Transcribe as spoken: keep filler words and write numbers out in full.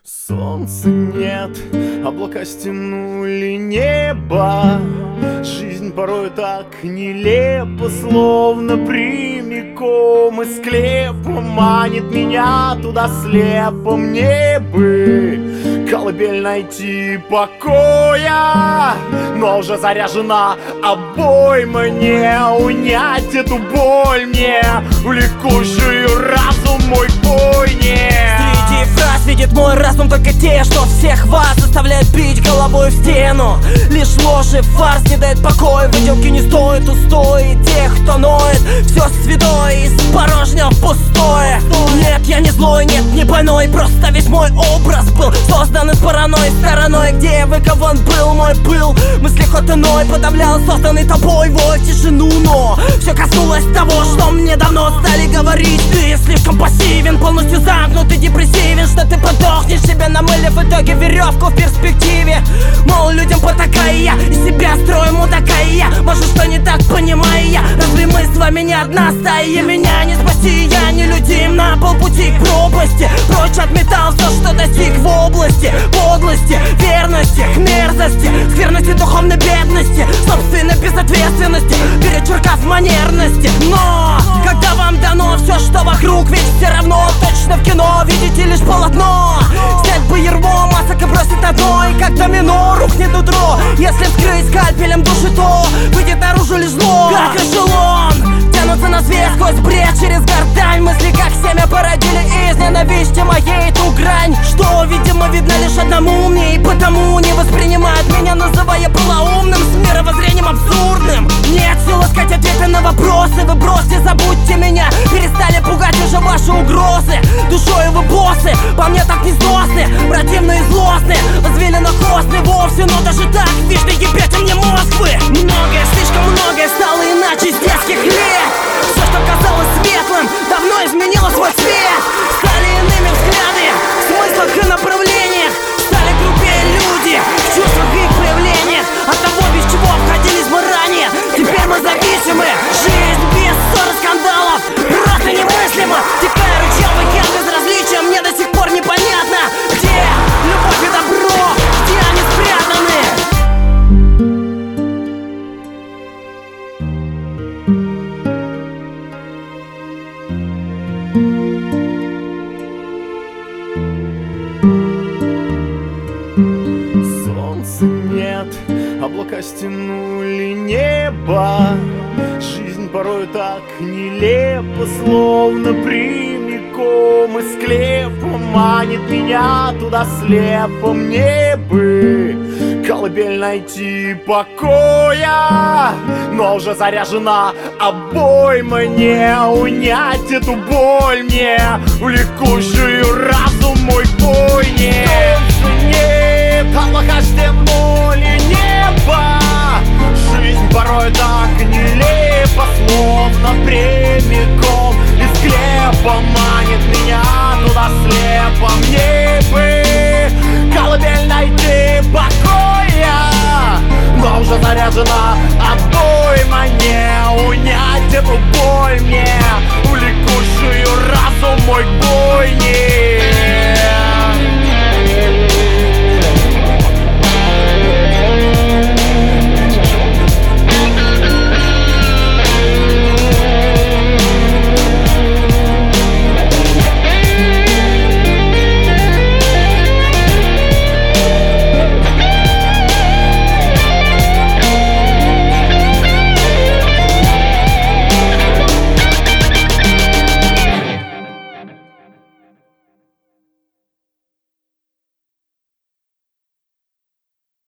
Солнца нет, облака стянули небо. Жизнь порой так нелепо, словно прямиком из склепа манит меня туда слепо. Мне бы колыбель найти покоя, но уже заряжена обойма. Не унять эту боль мне, влекущую разум мой бойне. Среди фраз видит мой разум только те, что всех вас заставляет бить головой в стену. Лишь ложь и фарс не дает покоя, выделки не стоит устои тех, кто ноет. Все святое из порожнего в пустое. Нет, я не злой, нет, не больной, просто весь мой образ был создан из паранойи стороной. Где я выкован был мой пыл, мысли ход иной подавлял созданный тобой вой тишину. Но все коснулось того, что мне давно стали говорить: ты слишком пассивен, полностью замкнут и депрессивен, что ты подохнешь, себя намылив в итоге веревку в перспективе. Мол, людям потакая я, из себя строю мудака и я. Может, что не так, понимаю я, разве мы с вами не одна стая? Меня не спасти, я не людим на полпути к пропасти. Прочь отметал все, что достиг в области подлости, верности, к мерзости, скверности, духовной бедности, собственной безответственности, перечеркав манерности. Но когда вам дано все, что вокруг, ведь все равно точно в кино видите лишь полотно. Снять бы ярмо, масок и бросить на дно, и как домино рухнет удро. Если вскрыть скальпелем души, то выйдет наружу лишь зло. Как эшелон тянутся на свет сквозь бред через гортань. Мысли как семя породили из ненависти моей ту грань, что, видимо, видно лишь одному мне, и потому не воспринимает меня, называя полоумным, с мировоззрением абсурдным. Нет сил искать ответы на вопросы, вы бросьте, забудьте меня. Перестали пугать уже ваши угрозы, душой вы боссы, по мне так несносны, противные и злостные, возвелено хвостны вовсе, но даже так вечно ебете мне мозг вы. Многое, слишком многое стало иначе с детских лет. Все, что казалось светлым, давно изменило свой цвет. Стали иными взгляды, в смыслах и направлениях. Стали грубее люди, в чувствах и их проявлениях. От того, без чего обходились мы ранее, теперь мы зависимы. Жизнь без ссор и скандалов просто немыслима. Текая ручьем в океан безразличия, мне до сих пор непонятно, где любовь и добро, где они спрятаны. Солнца нет, облака стянули небо. Жизнь порой так нелепо, словно прямиком из склепа манит меня туда слепо. Мне бы колыбель найти покоя, но уже заряжена обойма. Не унять эту боль мне, влекущую разум мой бойне. Солнца нет, облака стянули небо. Жизнь порой так нелепо, словно прямиком из склепа манит меня туда слепо. Мне бы колыбель найти покоя, но уже заряжена обойма. Не унять эту боль мне, влекущую разум мой бойни.